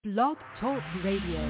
Blog Talk Radio.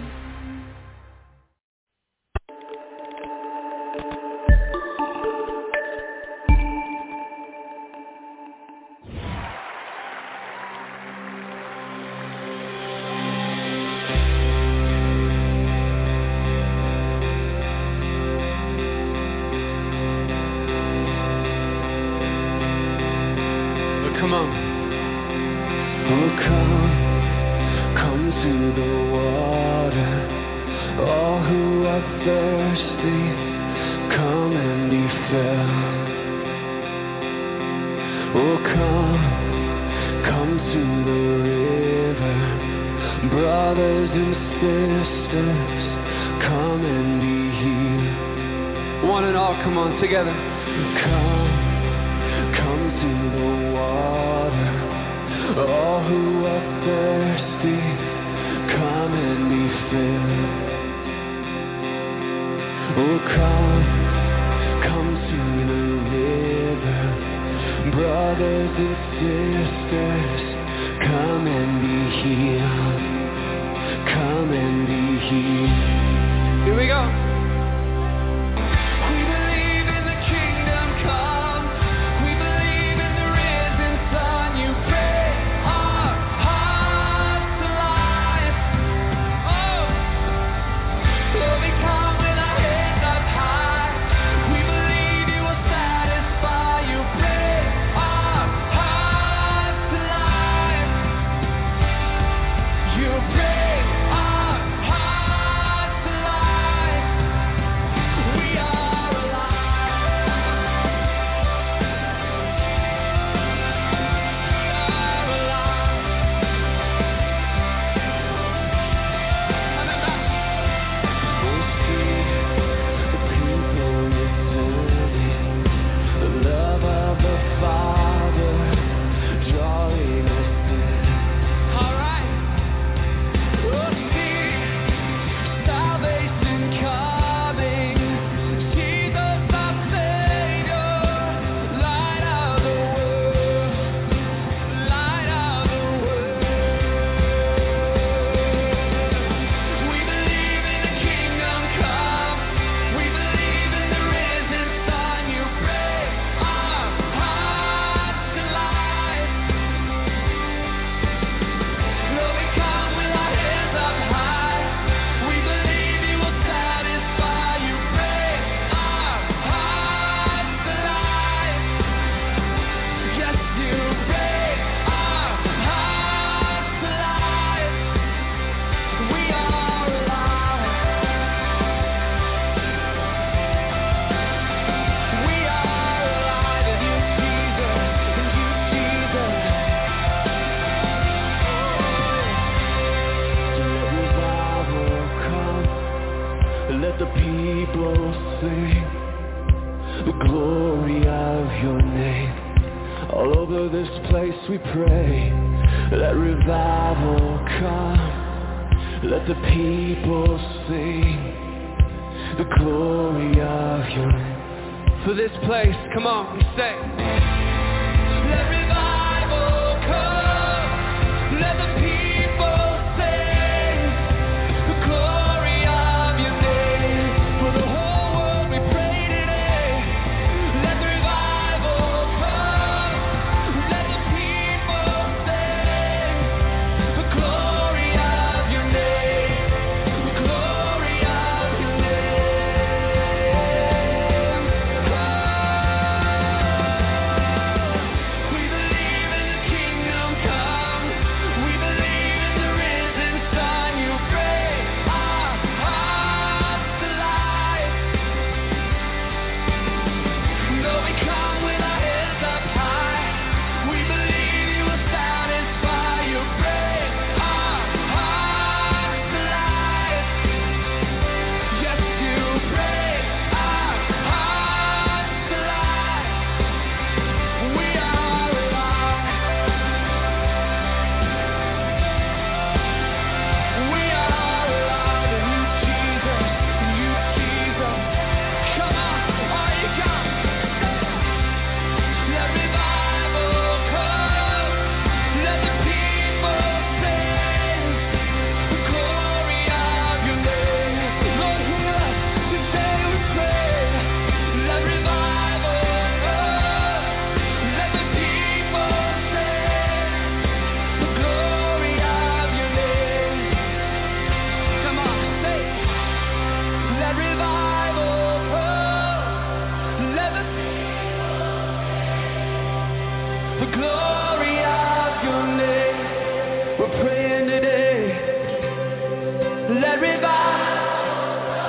Let revival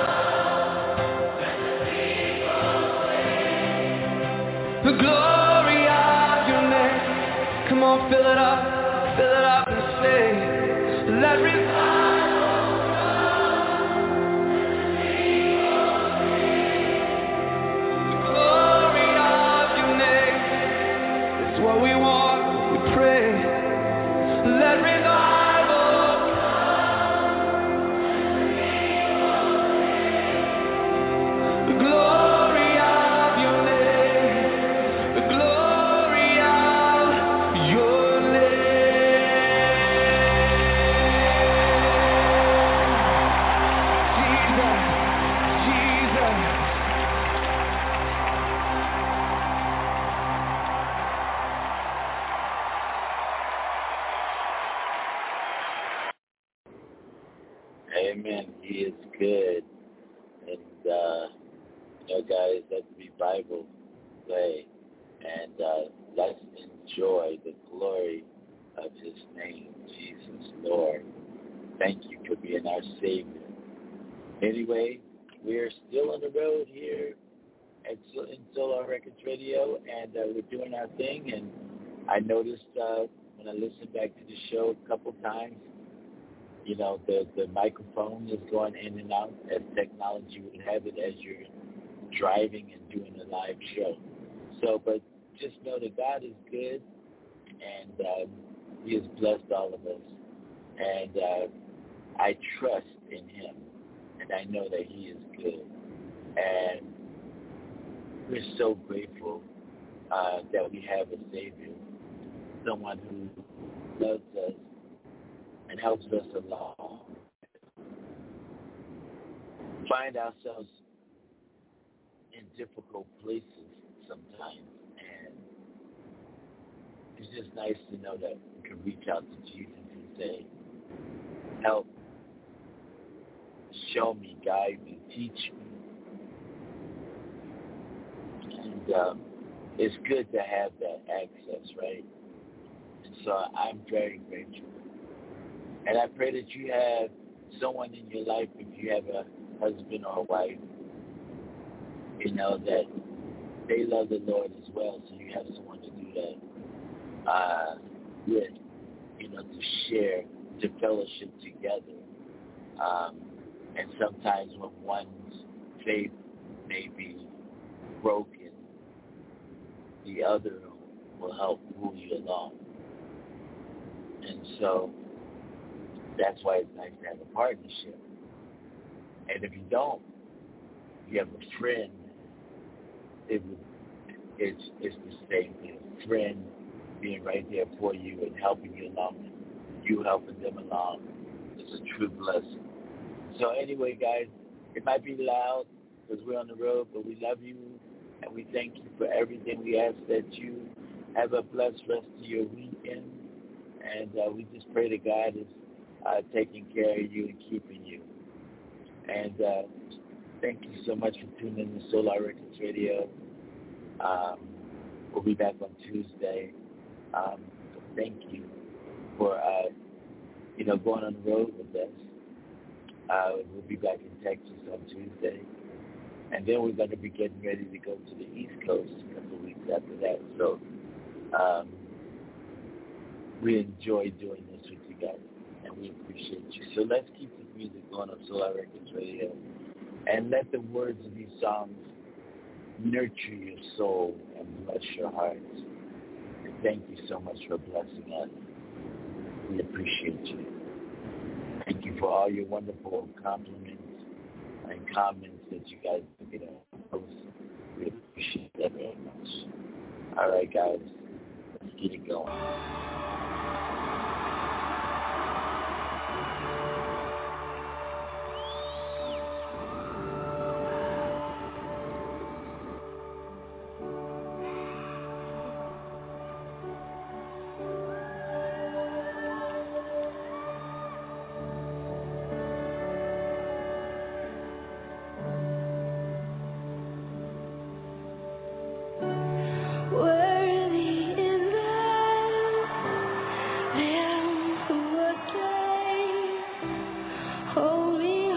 the glory of your name. Come on, fill it up and say, let revival the glory of your name. It's what we want, we pray. Let revival the glory of your name, the glory of your name. Jesus, Jesus. Amen. He is good. And, guys, let's be Bible play. And let's enjoy the glory of his name, Jesus, Lord. Thank you for being our Savior. Anyway, we're still on the road here in Solar Records Radio, and we're doing our thing. And I noticed when I listened back to the show a couple times, the microphone is going in and out as technology would have it as you're driving and doing a live show. So, but just know that God is good, and he has blessed all of us. And I trust in him, and I know that he is good. And we're so grateful that we have a Savior, someone who loves us and helps us along. Find ourselves in difficult places sometimes, and it's just nice to know that we can reach out to Jesus and say, help, show me, guide me, teach me. And it's good to have that access, right? And so I'm very grateful. And I pray that you have someone in your life, if you have a husband or a wife, that they love the Lord as well, so you have someone to do that with, to share, to fellowship together. And sometimes when one's faith may be broken, the other will help move you along. And so that's why it's nice to have a partnership. And if you don't, if you have a friend, it's the same thing. A friend being right there for you and helping you along, and you helping them along. It's a true blessing. So anyway, guys, it might be loud because we're on the road, but we love you, and we thank you for everything. We ask that you have a blessed rest of your weekend, and we just pray that God is taking care of you and keeping you. And thank you so much for tuning in to Solar Records Radio. We'll be back on Tuesday. Thank you for, going on the road with us. We'll be back in Texas on Tuesday. And then we're going to be getting ready to go to the East Coast a couple of weeks after that. So we enjoy doing this with you guys, and we appreciate you. So let's keep the music going on Solar Records Radio, and let the words of these songs nurture your soul and bless your hearts. And thank you so much for blessing us. We appreciate you. Thank you for all your wonderful compliments and comments that you guys post. We appreciate that very much. All right, guys, let's get it going. Holy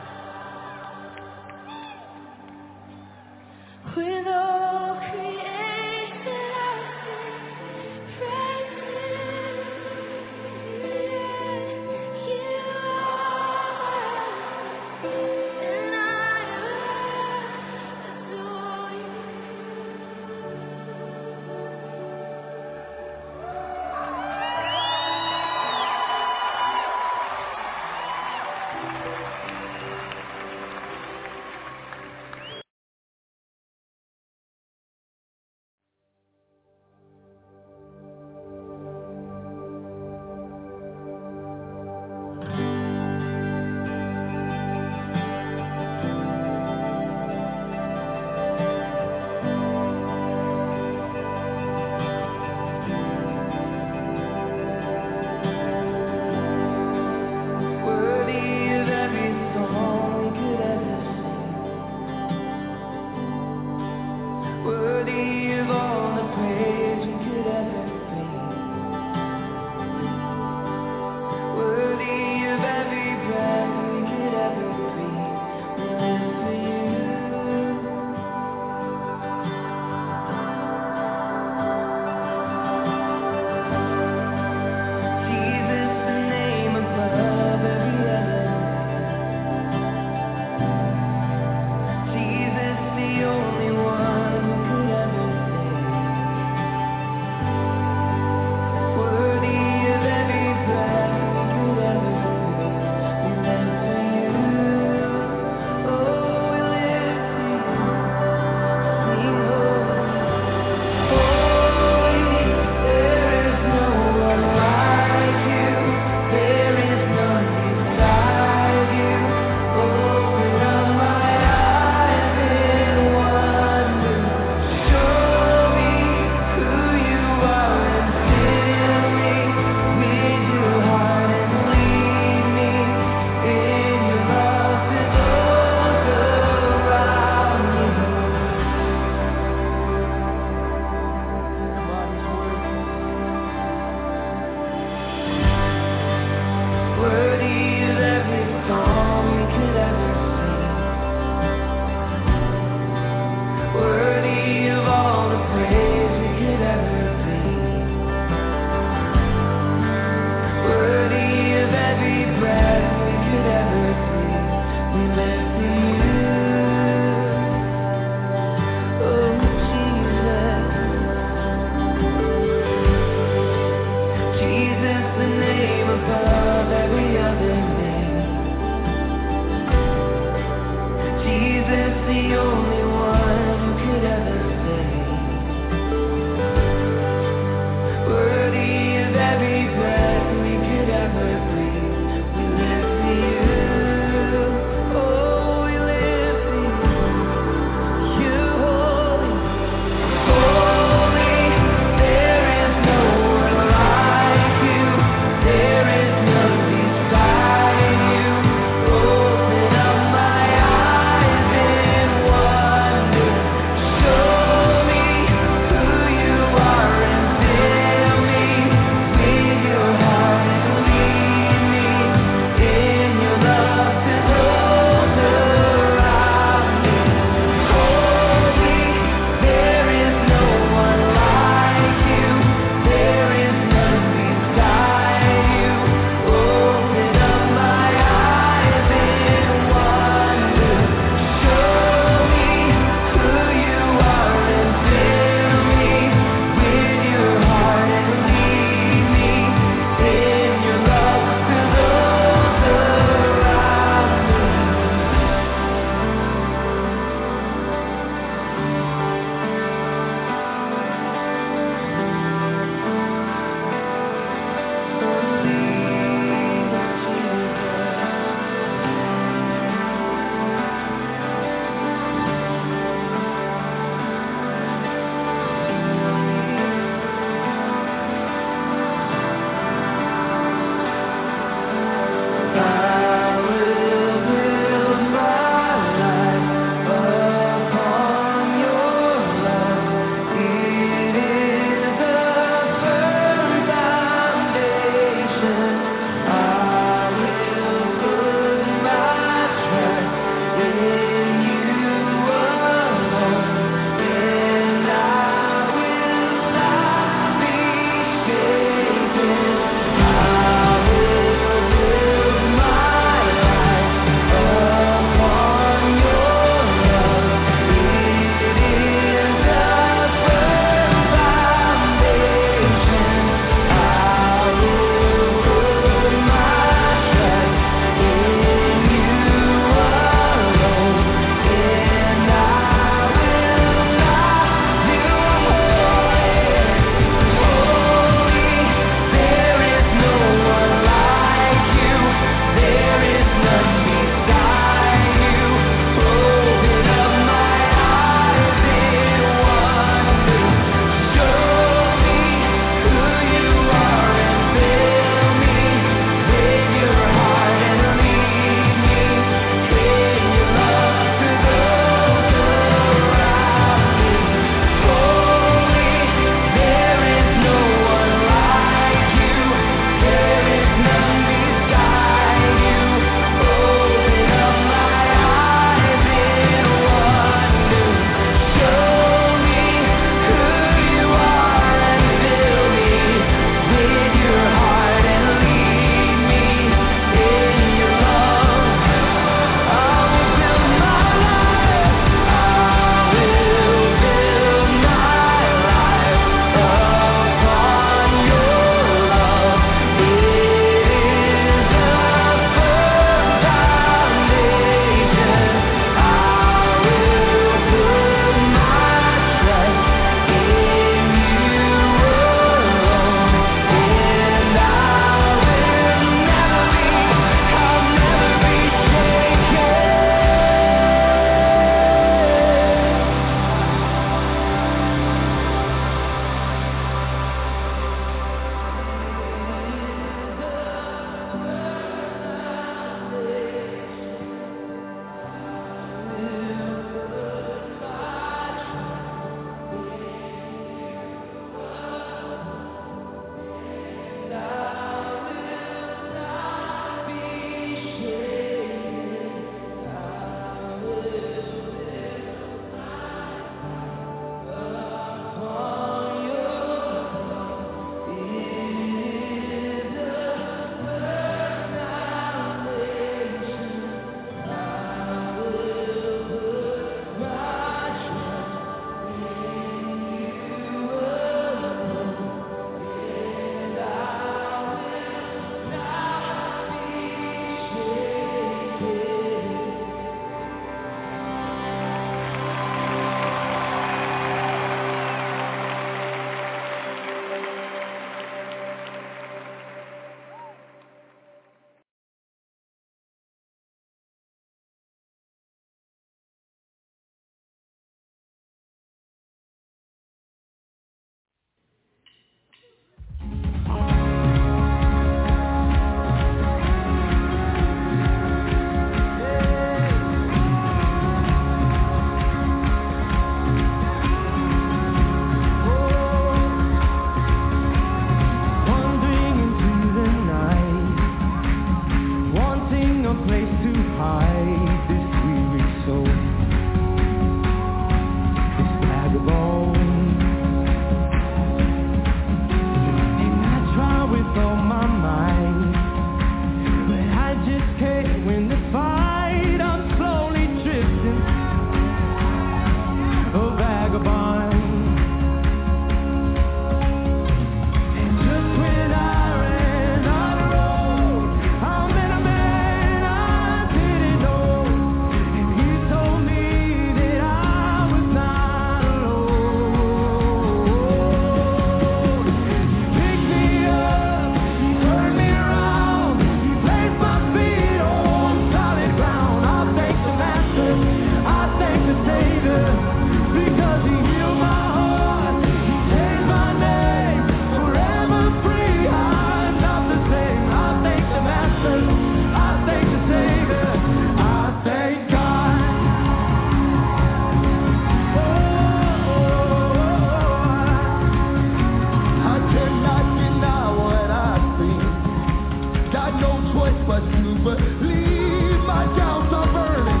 much to believe. My doubts are burning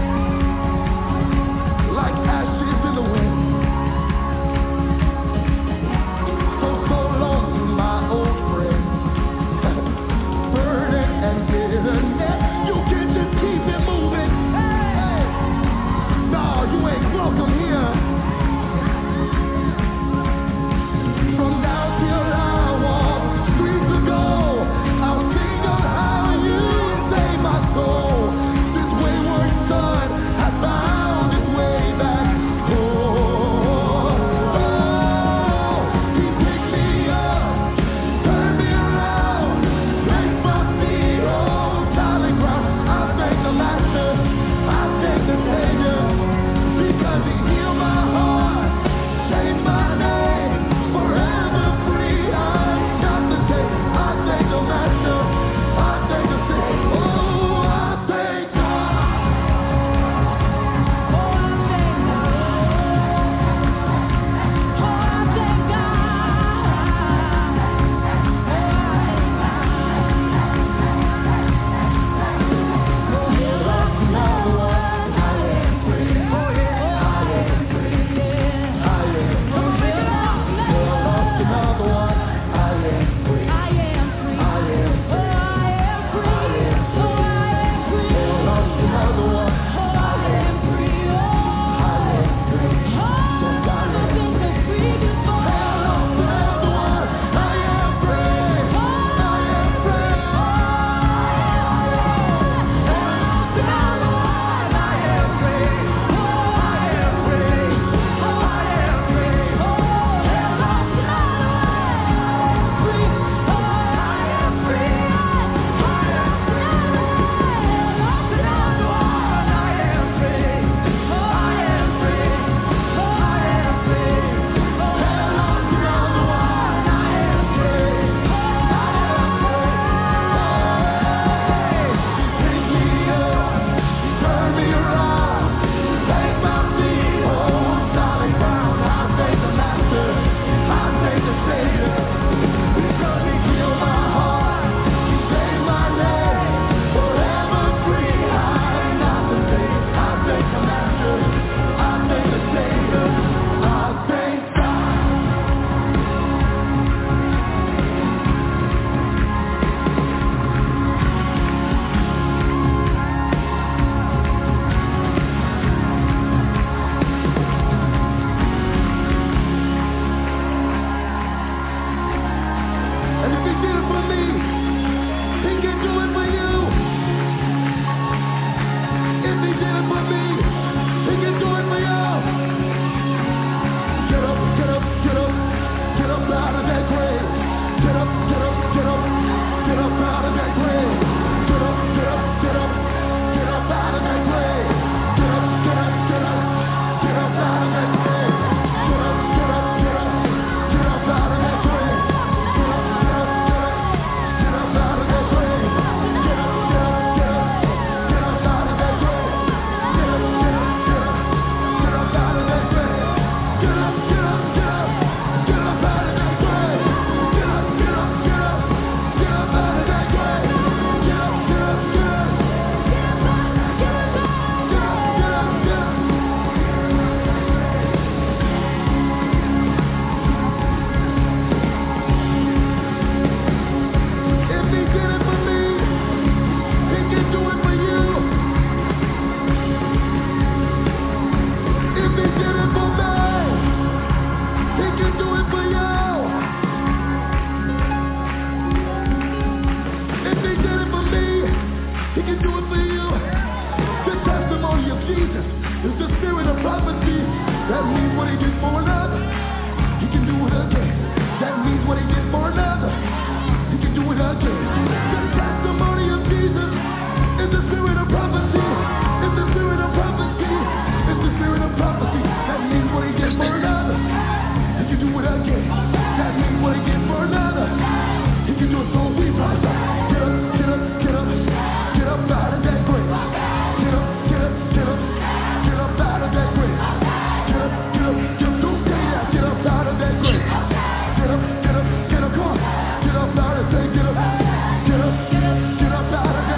like ashes in the wind. For so long, my old friend, burden and bitterness. You can just keep it moving. Hey, no, you ain't welcome here. From now till I walk streets of gold, I'll think of how you saved my soul. This wayward son has found his way back home. Oh, he picked me up, turned me around, placed my feet on solid ground. I thank the Master, I thank the Savior, because he healed my heart, changed my name, forever free. I'm not the same. I thank the Master, I thank the Savior. Oh, I thank God. And if he did it for me, he can do it for you. If he did it for me, he can do it for you. Get up, get up, get up, get up out of that grave. Get up, get up, get up, get up out of that grave. Get up, get up, get up, get up out of that grave. Get up, get up, get up, get up out of that grave. Get up, get up, get up, get up out of that grave. Get up, get up, get up, get up out of that grave. Get up, get up, get up, get up out of that grave. Get up, get up, get up, get up out of that grave. Get up, get up, get up, get up out of that grave. Get up, get up, get up, get up out of that grave. Get up, get up, get up, get up, get up, get up. If he did it for me, he can do it for you. If he did it for me, he can do it for you. If he did it for me, he can do it for you. The testimony of Jesus is the spirit of prophecy. That means what he did for another, he can do it again. That means what he did for another, he can do it again. The testimony of Jesus is the spirit of prophecy. It's the spirit of prophecy. It's the spirit of prophecy. That means what he did for another, he can do it again. That means what he did for another, he can do it. So we rise up. Get up, get up, get up, get up out of that grave. Get up, get up, get up, get up out of that grave. Get up, get up, get up. Don't stay there. Get up out of that grave. Get up, get up, get up. Come on. Get up out of that. Get up, get up, get up out of that.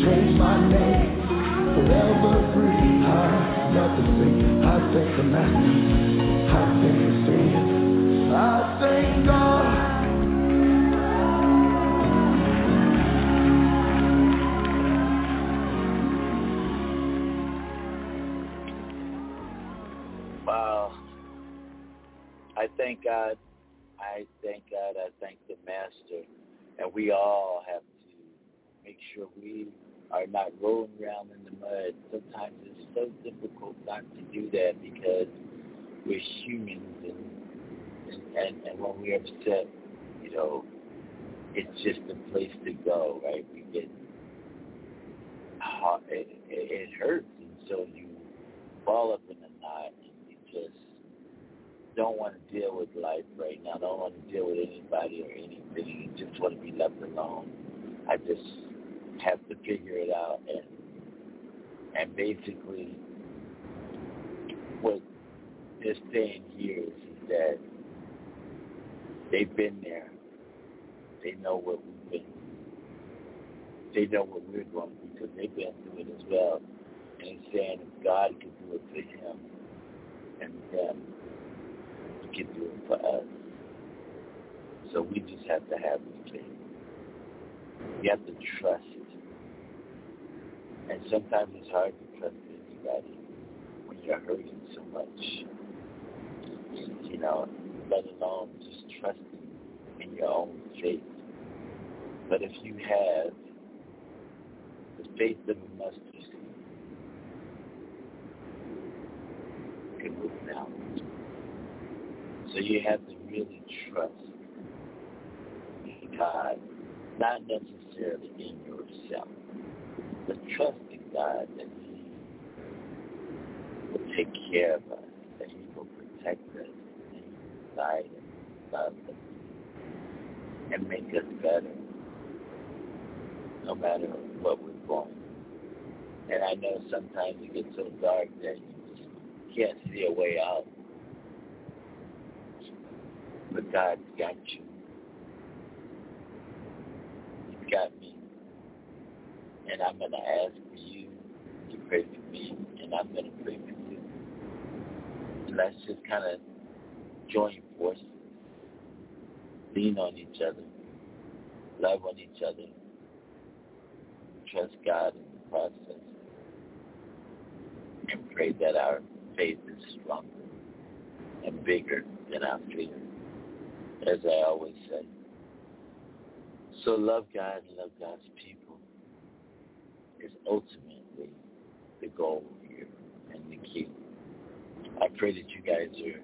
changed my name, forever free. I love to sing. I thank the Master. I thank the Savior. I thank God. Wow. I thank God. I thank God. I thank the Master. And we all have to make sure we are not rolling around in the mud. Sometimes it's so difficult not to do that because we're humans, and when we're upset, you know, it's just a place to go, right? We get hot, it hurts, and so you fall up in a knot, and you just don't want to deal with life right now, don't want to deal with anybody or anything, you just want to be left alone. I just have to figure it out, and basically what they're saying here is that they've been there. They know what we've been. They know what we're going through because they've been through it as well. And he's saying if God can do it for him and them, he can do it for us. So we just have to have the faith. You have to trust. And sometimes it's hard to trust anybody when you're hurting so much. You know, let alone just trusting in your own faith. But if you have the faith of a mustard seed, you can move mountains. So you have to really trust in God, not necessarily in yourself, but trust in God that he will take care of us, that he will protect us, that he will guide us, love us, and make us better, no matter what we're going through. And I know sometimes it gets so dark that you just can't see a way out. But God's got you. He's got me. And I'm going to ask for you to pray for me, and I'm going to pray for you. Let's just kind of join forces, lean on each other, love on each other, trust God in the process, and pray that our faith is stronger and bigger than our fear, as I always say. So love God and love God's people is ultimately the goal here and the key. I pray that you guys are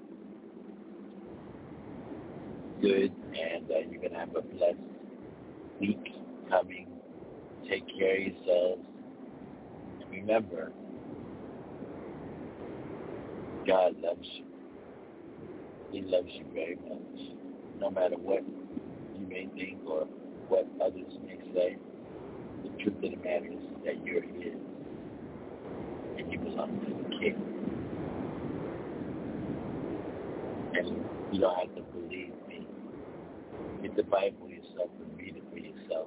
good and you're going to have a blessed week coming. Take care of yourselves. And remember, God loves you. He loves you very much. No matter what you may think or what others may say, the truth of the matter is that you're his. And you belong to the King. And you don't have to believe me. Get the Bible yourself and read it for yourself.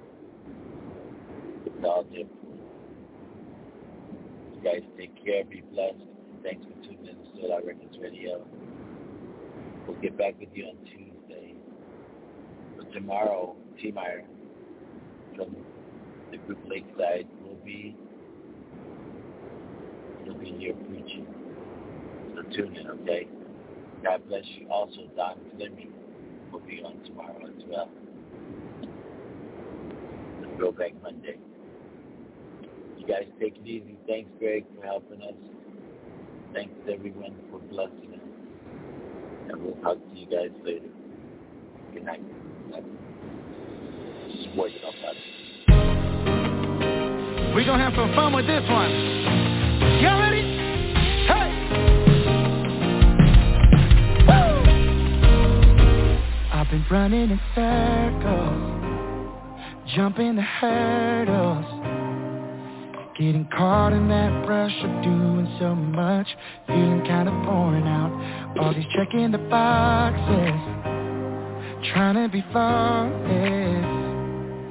It's all there for you. You guys take care, be blessed. Thanks for tuning in to Still Our Records Radio. We'll get back with you on Tuesday. But tomorrow, T. Meyer from the group Lakeside will be here preaching. So tune in, okay? God bless you. Also, Don Fleming will be on tomorrow as well. The Throwback Monday. You guys take it easy. Thanks, Greg, for helping us. Thanks, everyone, for blessing us. And we'll talk to you guys later. Good night. Just working on that. We're going to have some fun with this one. Y'all ready? Hey! Woo! I've been running in circles, jumping the hurdles, getting caught in that rush of doing so much, feeling kind of worn out. All these checking the boxes, trying to be flawless.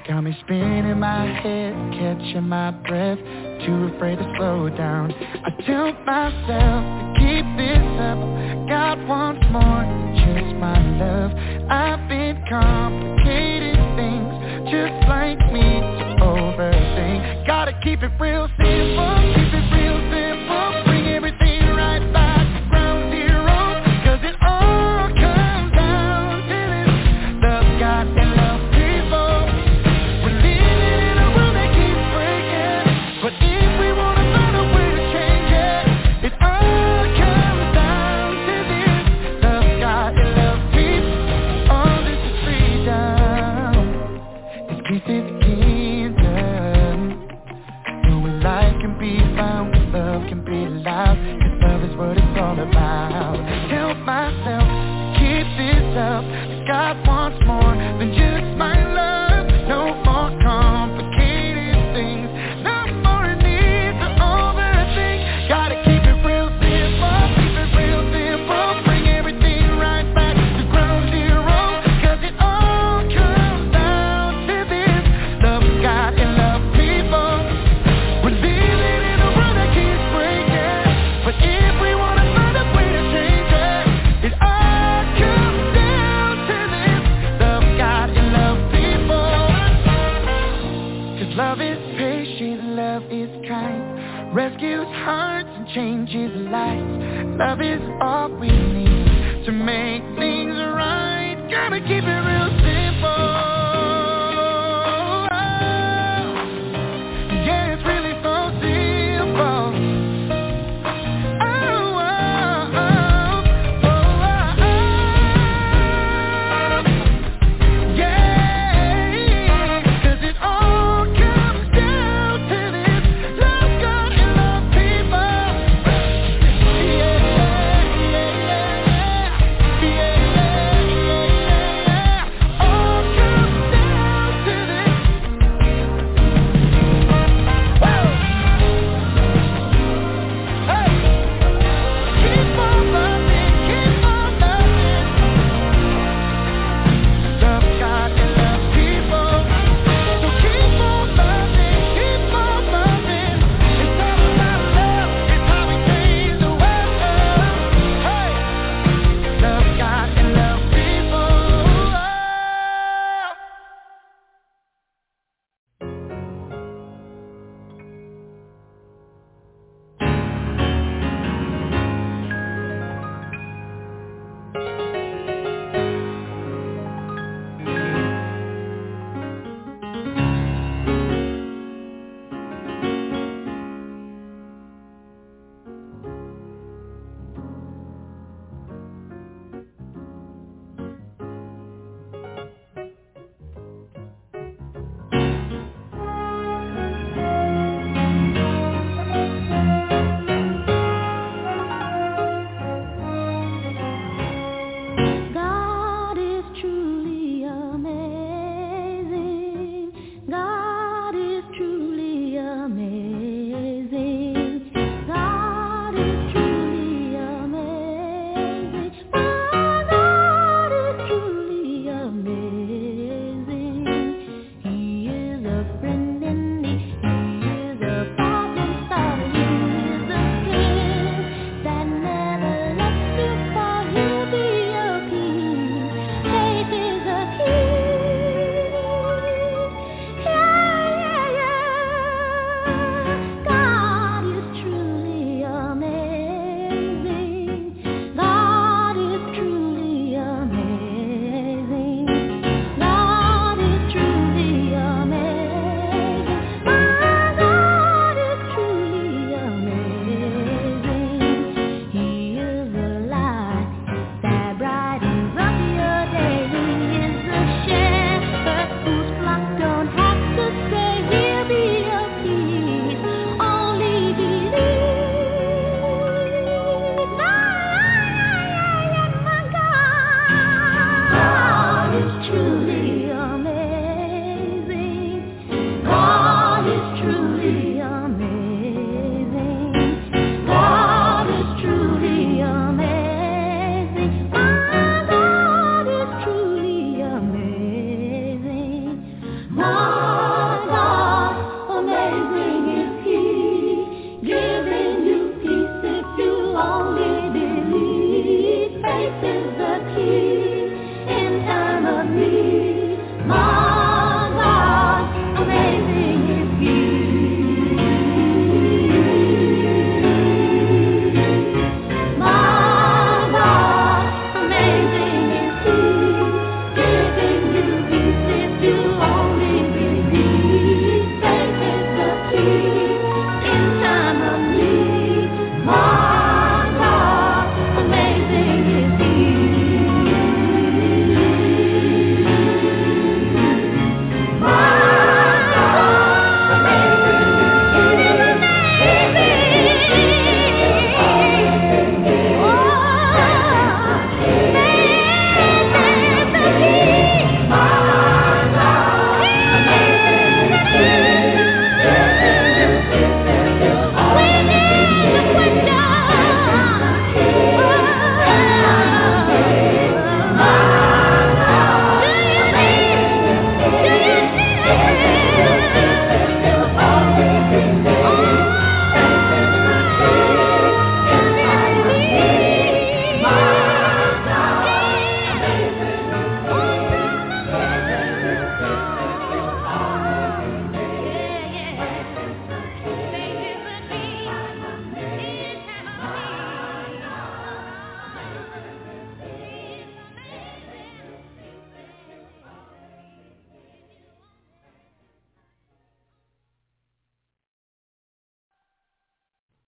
Got me spinning my head, catching my breath, too afraid to slow down. I tell myself to keep this up, God wants more than just my love. I've been complicated things, just like me, to overthink. Gotta keep it real simple, keep it real simple, bring everything right back to ground zero, 'cause it all comes down to this, love God and love people. We're living in a world that keeps breaking, but if we wanna find a way to change it, it all comes down to this, love God and love people. All this is freedom, it's peace in the kingdom. Knowing life can be found, 'cause love can be loud, 'cause love is what it's all about. Tell myself to keep this up, that God wants more than just my love. No more complicated things, no more need to overthink. Gotta keep it real simple, keep it real simple, bring everything right back to ground zero, 'cause it all comes down to this, love God and love people. We're living in a world that keeps breaking, but if we wanna find a way to change it, it all comes down to this, love God and love people. 'Cause love is patient, love is kind, rescues hearts and changes lives. Love is all we need to make things right. Gotta keep it real simple.